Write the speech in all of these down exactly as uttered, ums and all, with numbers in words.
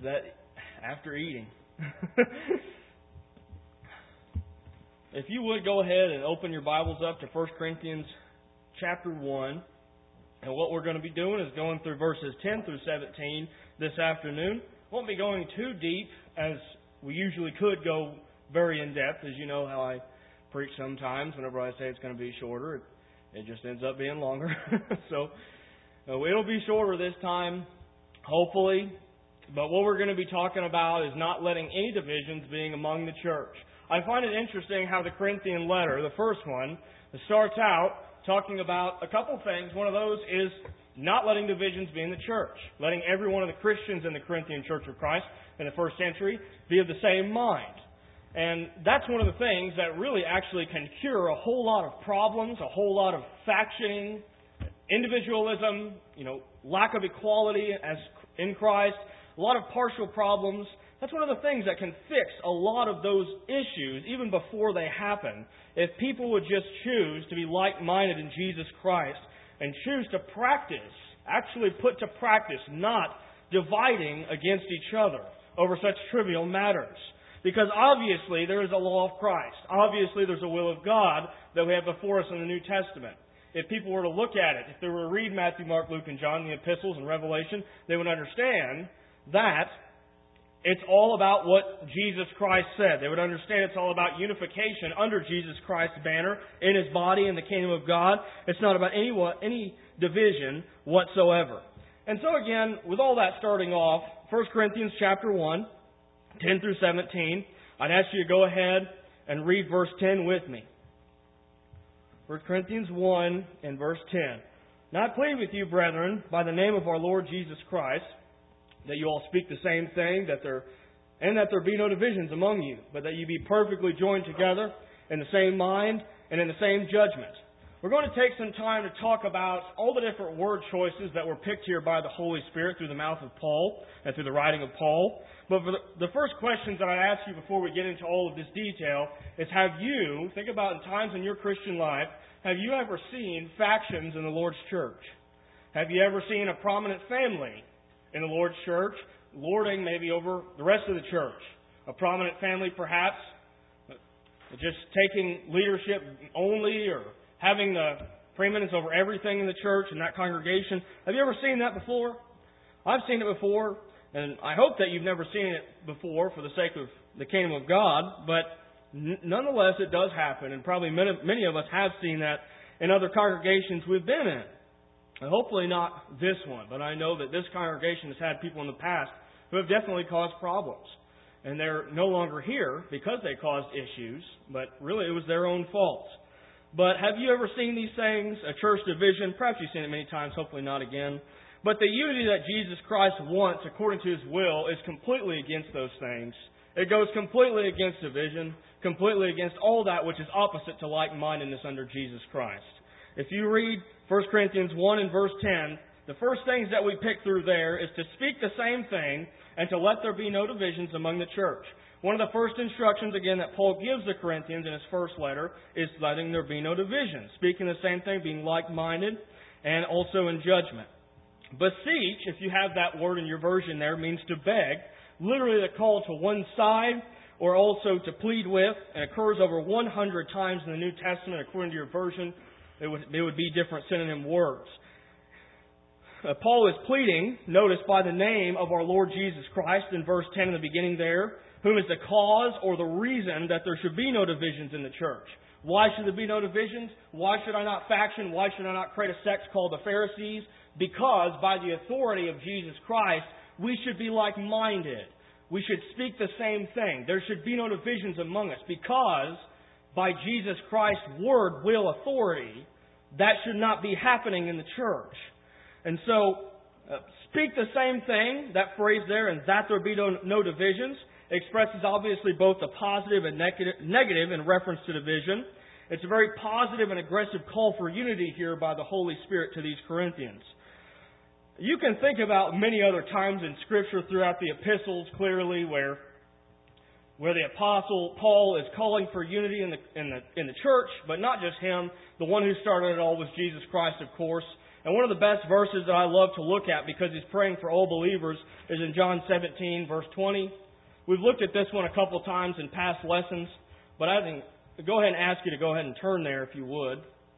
that after eating. If you would go ahead and open your Bibles up to First Corinthians chapter one. And what we're going to be doing is going through verses ten through seventeen this afternoon. Won't be going too deep as we usually could go very in-depth. As you know how I preach sometimes. Whenever I say it's going to be shorter, it, it just ends up being longer. so uh, it'll be shorter this time, hopefully. But what we're going to be talking about is not letting any divisions being among the church. I find it interesting how the Corinthian letter, the first one, starts out talking about a couple things. One of those is not letting divisions be in the church. Letting every one of the Christians in the Corinthian Church of Christ in the first century be of the same mind. And that's one of the things that really actually can cure a whole lot of problems, a whole lot of factioning, individualism, you know, lack of equality as in Christ, a lot of partial problems. That's one of the things that can fix a lot of those issues even before they happen. If people would just choose to be like-minded in Jesus Christ and choose to practice, actually put to practice, not dividing against each other over such trivial matters. Because obviously there is a law of Christ. Obviously there's a will of God that we have before us in the New Testament. If people were to look at it, if they were to read Matthew, Mark, Luke, and John, the epistles and Revelation, they would understand that it's all about what Jesus Christ said. They would understand it's all about unification under Jesus Christ's banner in His body in the kingdom of God. It's not about any any division whatsoever. And so again, with all that starting off, First Corinthians chapter one, ten through seventeen, I'd ask you to go ahead and read verse ten with me. First Corinthians one and verse ten. Now I plead with you, brethren, by the name of our Lord Jesus Christ, that you all speak the same thing, that there and that there be no divisions among you, but that you be perfectly joined together in the same mind and in the same judgment. We're going to take some time to talk about all the different word choices that were picked here by the Holy Spirit through the mouth of Paul and through the writing of Paul. But for the, the first questions that I ask you before we get into all of this detail is, have you, think about in times in your Christian life, have you ever seen factions in the Lord's church? Have you ever seen a prominent family in the Lord's church lording maybe over the rest of the church? A prominent family perhaps just taking leadership only, or having the preeminence over everything in the church and that congregation. Have you ever seen that before? I've seen it before, and I hope that you've never seen it before for the sake of the kingdom of God, but n- nonetheless it does happen, and probably many, many of us have seen that in other congregations we've been in. And hopefully not this one, but I know that this congregation has had people in the past who have definitely caused problems. And they're no longer here because they caused issues, but really it was their own fault. But have you ever seen these things? A church division, perhaps you've seen it many times, hopefully not again. But the unity that Jesus Christ wants according to His will is completely against those things. It goes completely against division, completely against all that which is opposite to like-mindedness under Jesus Christ. If you read First Corinthians one and verse ten, the first things that we pick through there is to speak the same thing and to let there be no divisions among the church. One of the first instructions, again, that Paul gives the Corinthians in his first letter is letting there be no divisions. Speaking the same thing, being like-minded, and also in judgment. Beseech, if you have that word in your version there, means to beg. Literally the call to one side, or also to plead with, and occurs over one hundred times in the New Testament according to your version. It would, it would be different synonym words. Uh, Paul is pleading, notice, by the name of our Lord Jesus Christ in verse ten in the beginning there, whom is the cause or the reason that there should be no divisions in the church. Why should there be no divisions? Why should I not faction? Why should I not create a sect called the Pharisees? Because by the authority of Jesus Christ, we should be like-minded. We should speak the same thing. There should be no divisions among us because by Jesus Christ's word, will, authority, that should not be happening in the church. And so, uh, speak the same thing, that phrase there, and that there be no, no divisions, expresses obviously both a positive and negative, negative in reference to division. It's a very positive and aggressive call for unity here by the Holy Spirit to these Corinthians. You can think about many other times in Scripture throughout the epistles clearly where where the Apostle Paul is calling for unity in the in the in the church, but not just him. The one who started it all was Jesus Christ, of course. And one of the best verses that I love to look at because he's praying for all believers is in John seventeen, verse twenty. We've looked at this one a couple of times in past lessons, but I think go ahead and ask you to go ahead and turn there if you would.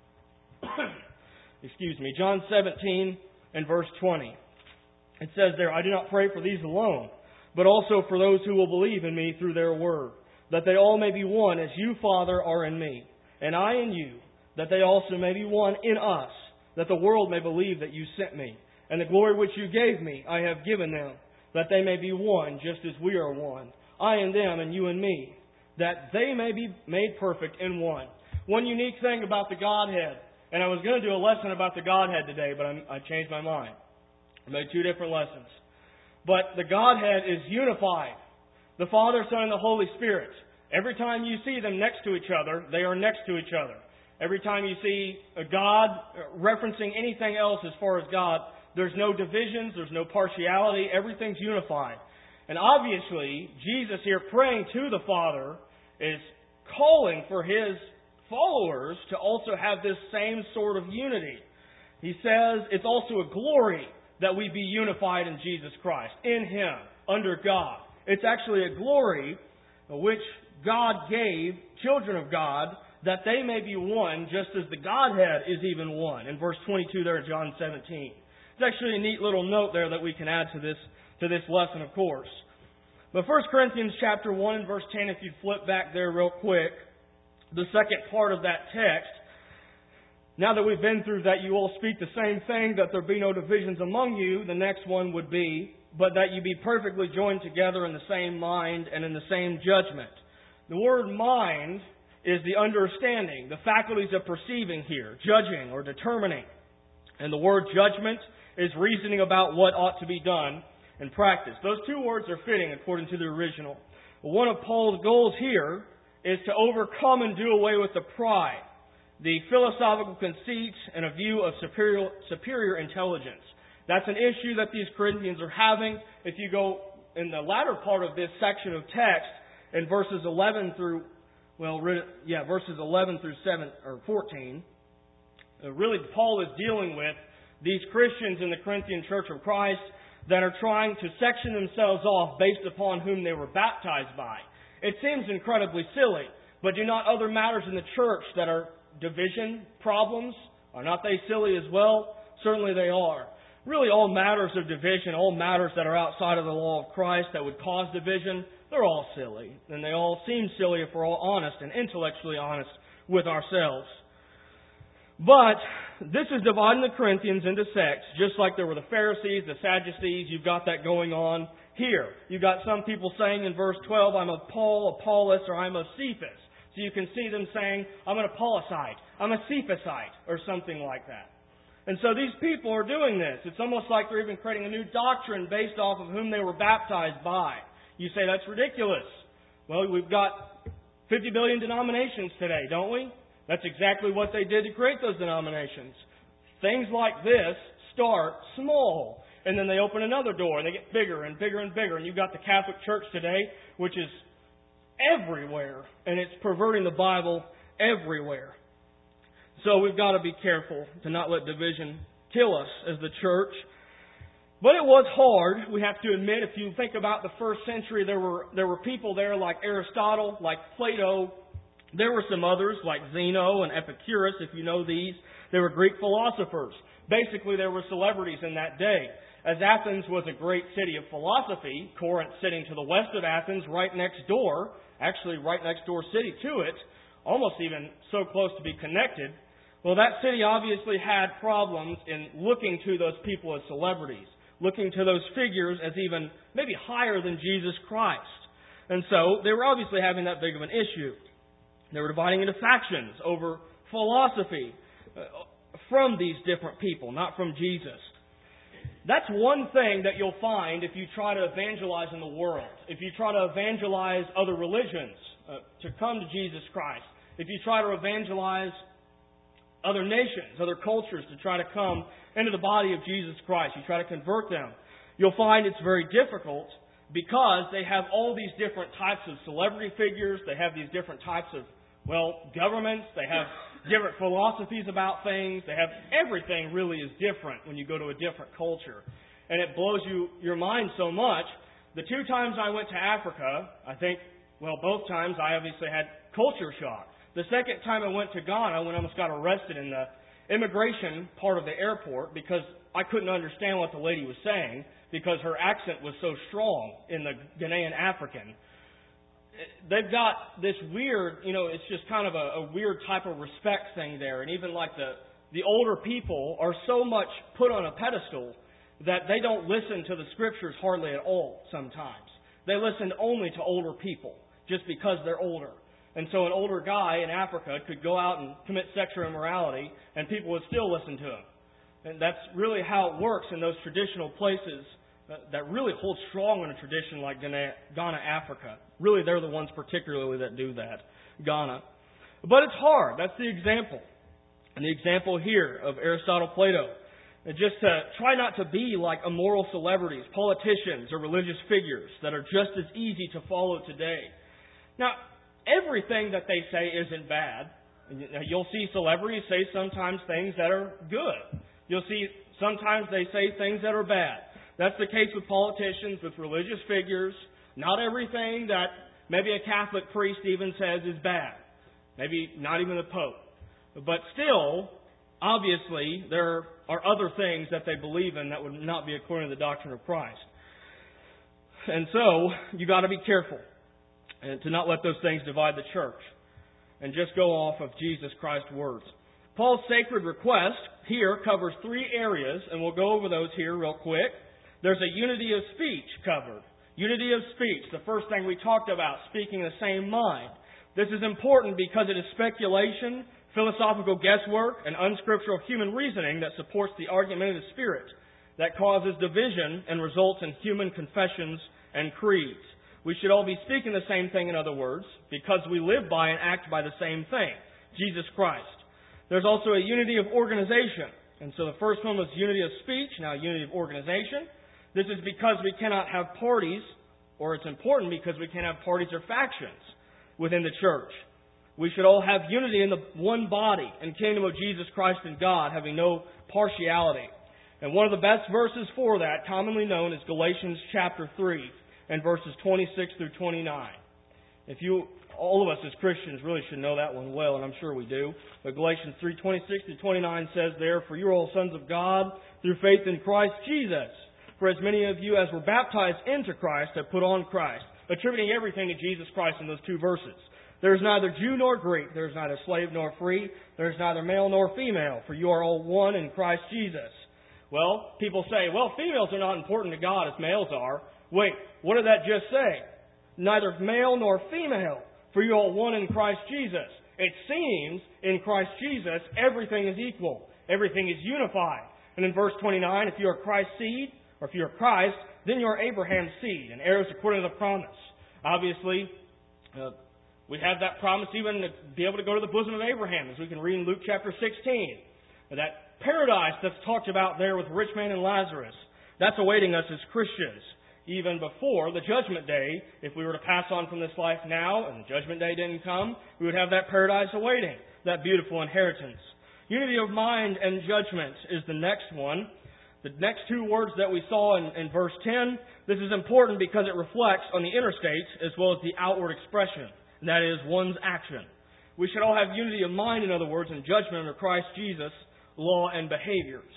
Excuse me. John seventeen and verse twenty. It says there, I do not pray for these alone, but also for those who will believe in me through their word, that they all may be one as you, Father, are in me, and I in you, that they also may be one in us, that the world may believe that you sent me. And the glory which you gave me I have given them, that they may be one, just as we are one, I and them and you and me, that they may be made perfect in one. One unique thing about the Godhead, and I was going to do a lesson about the Godhead today, but I'm, I changed my mind. I made two different lessons. But the Godhead is unified. The Father, Son, and the Holy Spirit. Every time you see them next to each other, they are next to each other. Every time you see a God referencing anything else as far as God, there's no divisions, there's no partiality, everything's unified. And obviously, Jesus here praying to the Father is calling for His followers to also have this same sort of unity. He says it's also a glory that we be unified in Jesus Christ, in Him, under God. It's actually a glory which God gave children of God that they may be one just as the Godhead is even one. In verse twenty-two there in John seventeen. It's actually a neat little note there that we can add to this to this lesson, of course. But First Corinthians chapter one and verse ten, if you flip back there real quick, the second part of that text, now that we've been through that you all speak the same thing, that there be no divisions among you, the next one would be, but that you be perfectly joined together in the same mind and in the same judgment. The word mind is the understanding, the faculties of perceiving here, judging or determining. And the word judgment is reasoning about what ought to be done in practice. Those two words are fitting according to the original. One of Paul's goals here is to overcome and do away with the pride, the philosophical conceits, and a view of superior, superior intelligence. That's an issue that these Corinthians are having. If you go in the latter part of this section of text, in verses eleven through, well, yeah, verses eleven through seven or fourteen, really Paul is dealing with these Christians in the Corinthian Church of Christ that are trying to section themselves off based upon whom they were baptized by. It seems incredibly silly, but do not other matters in the church that are division problems, are not they silly as well? Certainly they are. Really all matters of division, all matters that are outside of the law of Christ that would cause division, they're all silly. And they all seem silly if we're all honest and intellectually honest with ourselves. But this is dividing the Corinthians into sects, just like there were the Pharisees, the Sadducees. You've got that going on here. You've got some people saying in verse twelve, I'm of Paul, Apollos, or I'm of Cephas. So you can see them saying, I'm an Apollossite, I'm a Cephasite, or something like that. And so these people are doing this. It's almost like they're even creating a new doctrine based off of whom they were baptized by. You say, that's ridiculous. Well, we've got fifty billion denominations today, don't we? That's exactly what they did to create those denominations. Things like this start small, and then they open another door, and they get bigger and bigger and bigger. And you've got the Catholic Church today, which is everywhere, and it's perverting the Bible everywhere. So we've got to be careful to not let division kill us as the church. But it was hard, we have to admit. If you think about the first century, there were there were people there like Aristotle, like Plato. There were some others like Zeno and Epicurus, if you know these. They were Greek philosophers. Basically, there were celebrities in that day. As Athens was a great city of philosophy, Corinth sitting to the west of Athens, right next door, actually right next door city to it, almost even so close to be connected. Well, that city obviously had problems in looking to those people as celebrities, looking to those figures as even maybe higher than Jesus Christ. And so they were obviously having that big of an issue. They were dividing into factions over philosophy from these different people, not from Jesus. That's one thing that you'll find if you try to evangelize in the world. If you try to evangelize other religions uh, to come to Jesus Christ. If you try to evangelize other nations, other cultures to try to come into the body of Jesus Christ. You try to convert them. You'll find it's very difficult because they have all these different types of celebrity figures. They have these different types of well, governments, they have different philosophies about things. They have everything really is different when you go to a different culture. And it blows you your mind so much. The two times I went to Africa, I think, well, both times I obviously had culture shock. The second time I went to Ghana, when I almost got arrested in the immigration part of the airport because I couldn't understand what the lady was saying because her accent was so strong in the Ghanaian African. They've got this weird, you know, it's just kind of a, a weird type of respect thing there. And even like the, the older people are so much put on a pedestal that they don't listen to the Scriptures hardly at all sometimes. They listen only to older people just because they're older. And so an older guy in Africa could go out and commit sexual immorality and people would still listen to him. And that's really how it works in those traditional places that really hold strong in a tradition like Ghana, Ghana, Africa. Really, they're the ones particularly that do that, Ghana. But it's hard. That's the example. And the example here of Aristotle, Plato. And just to try not to be like immoral celebrities, politicians, or religious figures that are just as easy to follow today. Now, everything that they say isn't bad. You'll see celebrities say sometimes things that are good. You'll see sometimes they say things that are bad. That's the case with politicians, with religious figures. Not everything that maybe a Catholic priest even says is bad. Maybe not even the Pope. But still, obviously, there are other things that they believe in that would not be according to the doctrine of Christ. And so, you got to be careful and to not let those things divide the church and just go off of Jesus Christ's words. Paul's sacred request here covers three areas, and we'll go over those here real quick. There's a unity of speech covered. Unity of speech, the first thing we talked about, speaking the same mind. This is important because it is speculation, philosophical guesswork, and unscriptural human reasoning that supports the argumentative spirit that causes division and results in human confessions and creeds. We should all be speaking the same thing, in other words, because we live by and act by the same thing, Jesus Christ. There's also a unity of organization. And so the first one was unity of speech, now unity of organization. This is because we cannot have parties, or it's important because we can't have parties or factions within the church. We should all have unity in the one body and kingdom of Jesus Christ and God, having no partiality. And one of the best verses for that, commonly known, is Galatians chapter three and verses twenty-six through twenty-nine. If you, all of us as Christians really should know that one well, and I'm sure we do. But Galatians three, twenty-six through twenty-nine says there, "For you are all sons of God through faith in Christ Jesus. For as many of you as were baptized into Christ have put on Christ," attributing everything to Jesus Christ in those two verses. "There is neither Jew nor Greek, there is neither slave nor free, there is neither male nor female, for you are all one in Christ Jesus." Well, people say, well, females are not important to God as males are. Wait, what did that just say? Neither male nor female, for you are all one in Christ Jesus. It seems in Christ Jesus everything is equal. Everything is unified. And in verse twenty-nine, if you are Christ's seed, or if you are Christ, then you are Abraham's seed, and heirs according to the promise. Obviously, uh, we have that promise even to be able to go to the bosom of Abraham, as we can read in Luke chapter sixteen. That paradise that's talked about there with the rich man and Lazarus, that's awaiting us as Christians. Even before the judgment day, if we were to pass on from this life now, and the judgment day didn't come, we would have that paradise awaiting, that beautiful inheritance. Unity of mind and judgment is the next one. The next two words that we saw in, in verse ten, this is important because it reflects on the inner state as well as the outward expression, and that is one's action. We should all have unity of mind, in other words, and judgment under Christ Jesus, law and behaviors.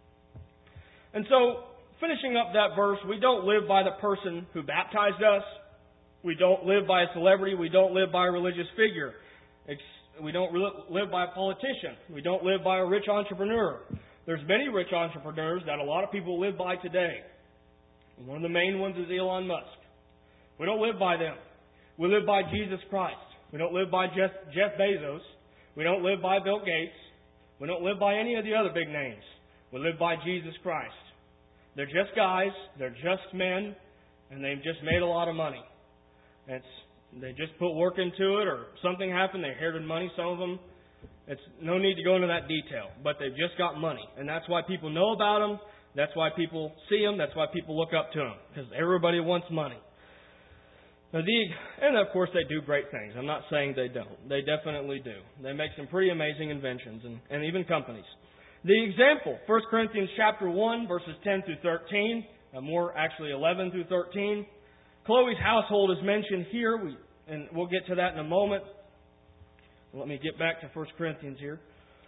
And so, finishing up that verse, we don't live by the person who baptized us. We don't live by a celebrity. We don't live by a religious figure. We don't live by a politician. We don't live by a rich entrepreneur. There's many rich entrepreneurs that a lot of people live by today. One of the main ones is Elon Musk. We don't live by them. We live by Jesus Christ. We don't live by Jeff, Jeff Bezos. We don't live by Bill Gates. We don't live by any of the other big names. We live by Jesus Christ. They're just guys. They're just men. And they've just made a lot of money. It's, they just put work into it, or something happened. They inherited money, some of them. It's no need to go into that detail. But they've just got money. And that's why people know about them. That's why people see them. That's why people look up to them. Because everybody wants money. Now the, and of course they do great things. I'm not saying they don't. They definitely do. They make some pretty amazing inventions and, and even companies. The example, First Corinthians chapter one, verses ten through thirteen, uh, more actually eleven through thirteen. Chloe's household is mentioned here, we, and we'll get to that in a moment. Let me get back to First Corinthians here.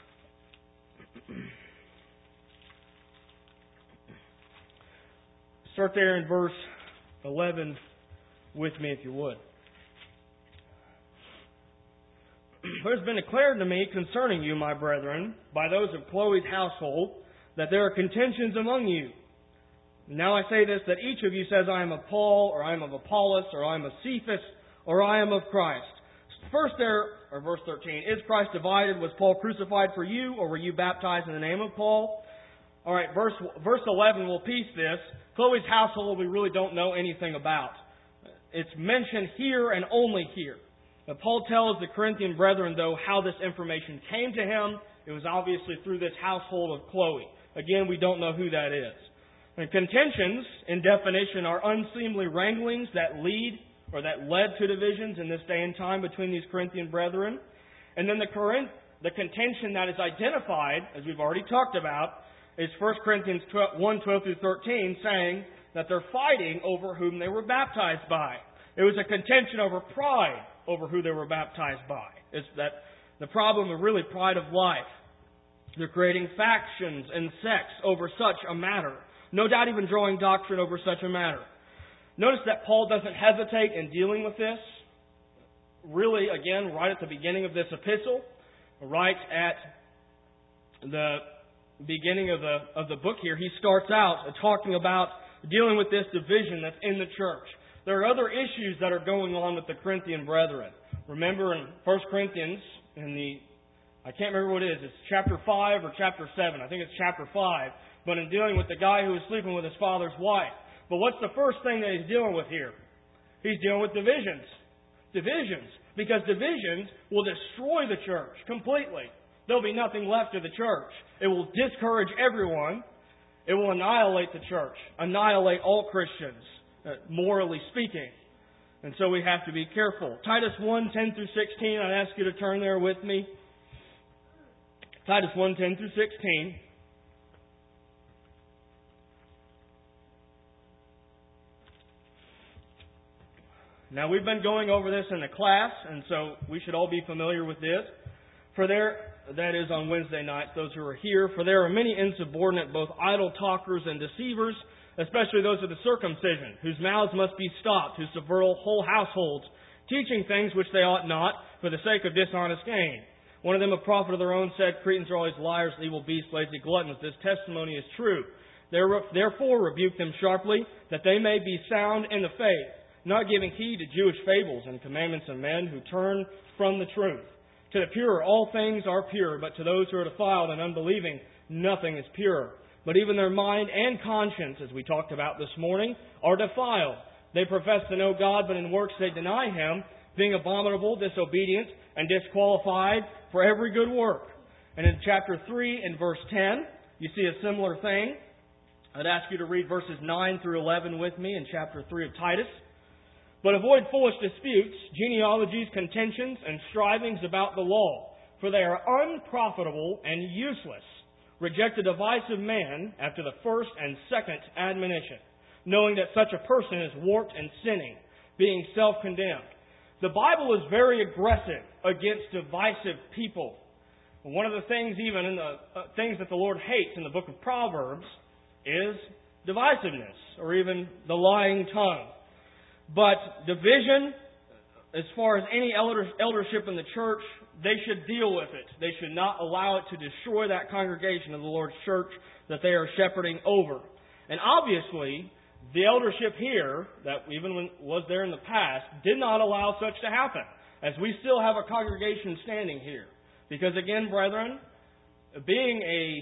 Start there in verse eleven with me if you would. For it has been declared to me concerning you, my brethren, by those of Chloe's household, that there are contentions among you. Now I say this, that each of you says, I am of Paul, or I am of Apollos, or I am of Cephas, or I am of Christ. First there, or verse thirteen, is Christ divided? Was Paul crucified for you, or were you baptized in the name of Paul? All right, verse verse eleven, we'll piece this. Chloe's household we really don't know anything about. It's mentioned here and only here. But Paul tells the Corinthian brethren, though, how this information came to him. It was obviously through this household of Chloe. Again, we don't know who that is. And contentions, in definition, are unseemly wranglings that lead or that led to divisions in this day and time between these Corinthian brethren. And then the Corinth, the contention that is identified, as we've already talked about, is First Corinthians one, twelve through thirteen, saying that they're fighting over whom they were baptized by. It was a contention over pride over who they were baptized by. It's that the problem of really pride of life. They're creating factions and sects over such a matter. No doubt even drawing doctrine over such a matter. Notice that Paul doesn't hesitate in dealing with this. Really, again, right at the beginning of this epistle, right at the beginning of the of the book here, he starts out talking about dealing with this division that's in the church. There are other issues that are going on with the Corinthian brethren. Remember in First Corinthians, in the, I can't remember what it is, it's chapter five or chapter seven. I think it's chapter five. But in dealing with the guy who was sleeping with his father's wife. But what's the first thing that he's dealing with here? He's dealing with divisions. Divisions. Because divisions will destroy the church completely. There'll be nothing left of the church. It will discourage everyone. It will annihilate the church. Annihilate all Christians, uh, morally speaking. And so we have to be careful. Titus one, ten through sixteen, I'd ask you to turn there with me. Titus one, ten through sixteen. Now, we've been going over this in the class, and so we should all be familiar with this. For there, that is on Wednesday nights, those who are here, for there are many insubordinate, both idle talkers and deceivers, especially those of the circumcision, whose mouths must be stopped, who subvert whole households, teaching things which they ought not, for the sake of dishonest gain. One of them, a prophet of their own, said, Cretans are always liars, evil beasts, lazy gluttons. This testimony is true. Therefore rebuke them sharply, that they may be sound in the faith, not giving heed to Jewish fables and commandments of men who turn from the truth. To the pure, all things are pure, but to those who are defiled and unbelieving, nothing is pure. But even their mind and conscience, as we talked about this morning, are defiled. They profess to know God, but in works they deny Him, being abominable, disobedient, and disqualified for every good work. And in chapter three and verse ten, you see a similar thing. I'd ask you to read verses nine through eleven with me in chapter three of Titus. But avoid foolish disputes, genealogies, contentions, and strivings about the law, for they are unprofitable and useless. Reject the device of man after the first and second admonition, knowing that such a person is warped and sinning, being self-condemned. The Bible is very aggressive against divisive people. One of the things, even in the uh, things that the Lord hates in the book of Proverbs, is divisiveness, or even the lying tongue. But division, as far as any elder, eldership in the church, they should deal with it. They should not allow it to destroy that congregation of the Lord's church that they are shepherding over. And obviously, the eldership here, that even when was there in the past, did not allow such to happen, as we still have a congregation standing here. Because again, brethren, being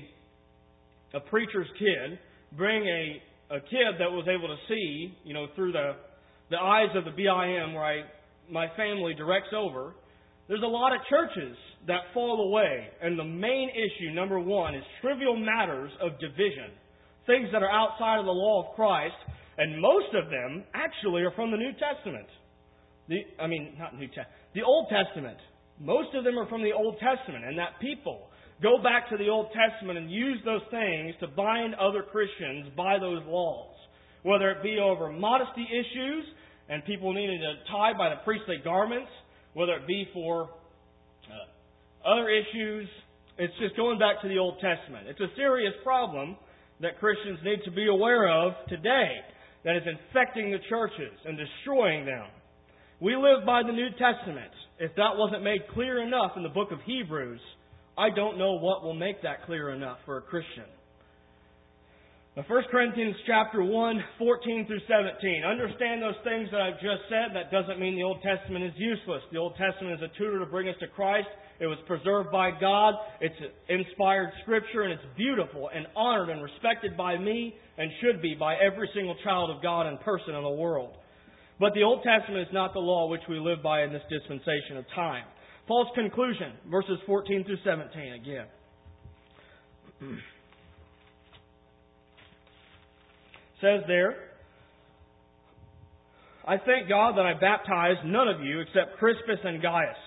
a a preacher's kid, being a, a kid that was able to see, you know, through the the eyes of the B I M where I, my family directs over, there's a lot of churches that fall away. And the main issue, number one, is trivial matters of division. Things that are outside of the law of Christ. And most of them actually are from the New Testament. the I mean, not New Testament, the Old Testament. Most of them are from the Old Testament, and that people go back to the Old Testament and use those things to bind other Christians by those laws. Whether it be over modesty issues and people needing to tie by the priestly garments, whether it be for uh, other issues, it's just going back to the Old Testament. It's a serious problem that Christians need to be aware of today that is infecting the churches and destroying them. We live by the New Testament. If that wasn't made clear enough in the book of Hebrews, I don't know what will make that clear enough for a Christian. Now, First Corinthians chapter one, fourteen through seventeen. Understand those things that I've just said. That doesn't mean the Old Testament is useless. The Old Testament is a tutor to bring us to Christ. It was preserved by God. It's inspired Scripture, and it's beautiful and honored and respected by me and should be by every single child of God and person in the world. But the Old Testament is not the law which we live by in this dispensation of time. Paul's conclusion, verses fourteen through seventeen again. Says there, I thank God that I baptized none of you except Crispus and Gaius,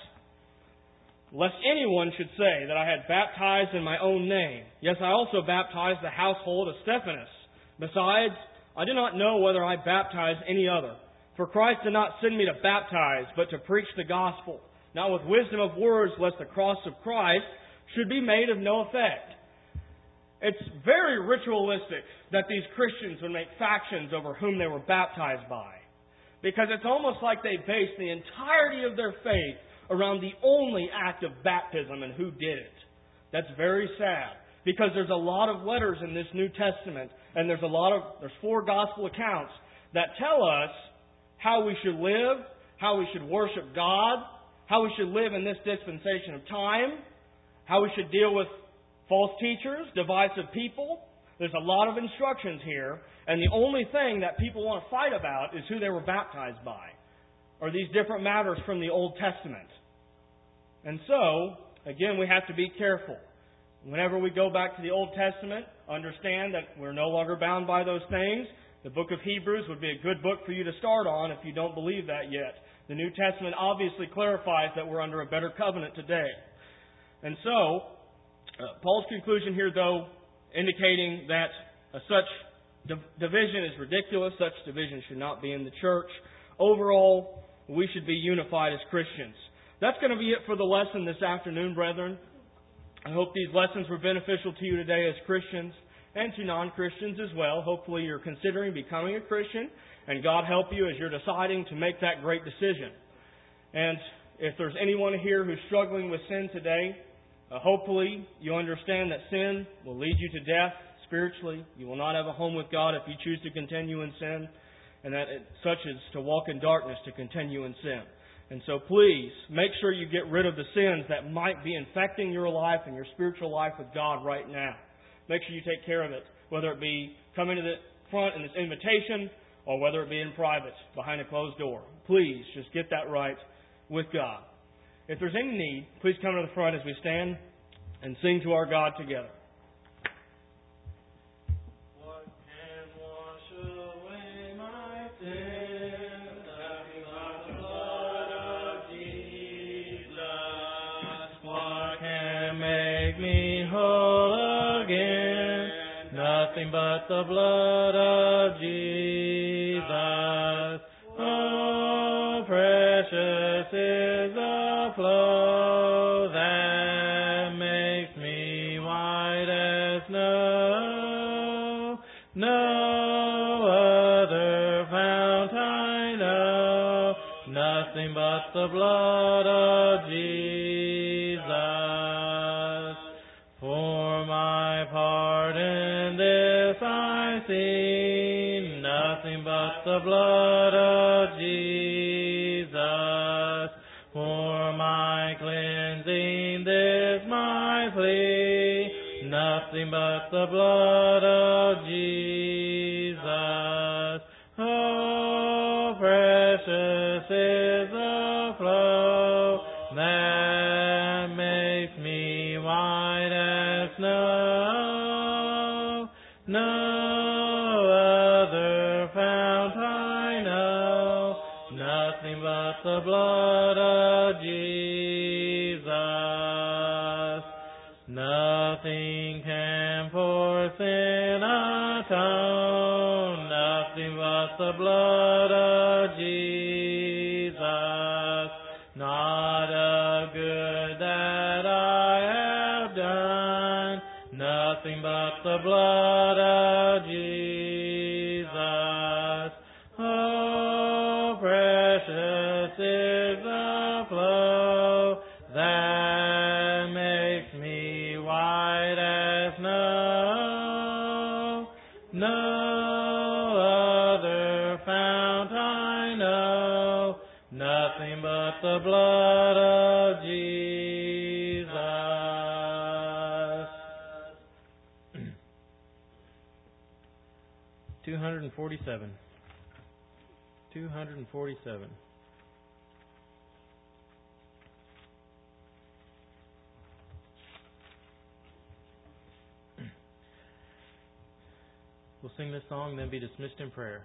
lest anyone should say that I had baptized in my own name. Yes, I also baptized the household of Stephanas. Besides, I do not know whether I baptized any other. For Christ did not send me to baptize, but to preach the gospel, not with wisdom of words, lest the cross of Christ should be made of no effect. It's very ritualistic that these Christians would make factions over whom they were baptized by. Because it's almost like they base the entirety of their faith around the only act of baptism and who did it. That's very sad. Because there's a lot of letters in this New Testament, and there's a lot of there's four gospel accounts that tell us how we should live, how we should worship God, how we should live in this dispensation of time, how we should deal with false teachers, divisive people. There's a lot of instructions here, and the only thing that people want to fight about is who they were baptized by, or these different matters from the Old Testament. And so, again, we have to be careful. Whenever we go back to the Old Testament, understand that we're no longer bound by those things. The book of Hebrews would be a good book for you to start on if you don't believe that yet. The New Testament obviously clarifies that we're under a better covenant today. And so, uh, Paul's conclusion here, though, indicating that uh, such div- division is ridiculous, such division should not be in the church. Overall, we should be unified as Christians. That's going to be it for the lesson this afternoon, brethren. I hope these lessons were beneficial to you today as Christians and to non-Christians as well. Hopefully you're considering becoming a Christian, and God help you as you're deciding to make that great decision. And if there's anyone here who's struggling with sin today, uh, hopefully you understand that sin will lead you to death spiritually. You will not have a home with God if you choose to continue in sin, and that it, such is to walk in darkness to continue in sin. And so please, make sure you get rid of the sins that might be infecting your life and your spiritual life with God right now. Make sure you take care of it, whether it be coming to the front in this invitation or whether it be in private, behind a closed door. Please, just get that right with God. If there's any need, please come to the front as we stand and sing to our God together. What can wash away my sin? Nothing but the blood of Jesus. What can make me whole again? Nothing but the blood of Jesus. Oh, precious is the flow that makes me white as snow. No other fount I know, nothing but the blood of Jesus. For my part in this I see nothing but the blood of Jesus. For my cleansing this my plea, nothing but the blood of Jesus. Oh, precious is the flow that makes me white as snow. No other fount I know, nothing but the blood of Jesus. Nothing can for sin atone, nothing but the blood of Jesus. Not a good that I have done, nothing but the blood of Jesus. Oh, precious is the flow that makes me white as snow. No other fount I know, nothing but the blood of Jesus. two hundred forty-seven. two hundred forty-seven. We'll sing this song, then be dismissed in prayer.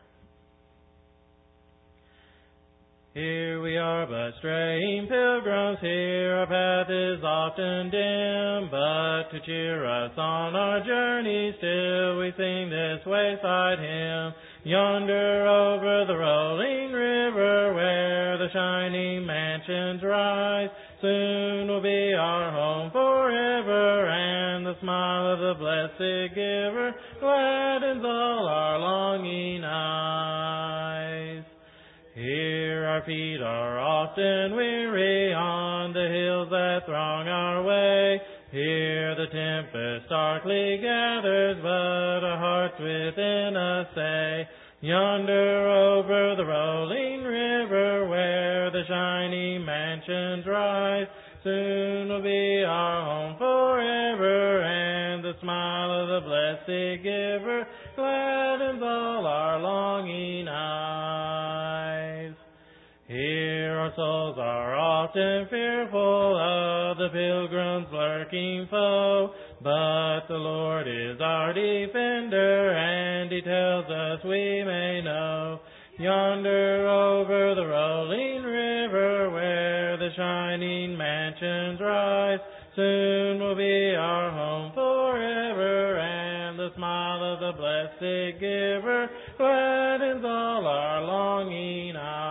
Here we are but straying pilgrims, here our path is often dim, but to cheer us on our journey still we sing this wayside hymn. Yonder over the rolling river where the shining mansions rise, soon will be our home forever, and the smile of the blessed giver gladdens all our longing eyes. Here our feet are often weary on the hills that throng our way. Here the tempest darkly gathers, but our hearts within us say, yonder over the rolling river where the shining mansions rise, soon will be our home forever, and the smile of the blessed giver gladdens all our longing eyes. Here our souls are often fearful of the pilgrim's lurking foe, but the Lord is our defender, and He tells us we may know. Yonder over the rolling river where the shining mansions rise, soon will be our home forever, and the smile of the blessed giver gladdens all our longing eyes.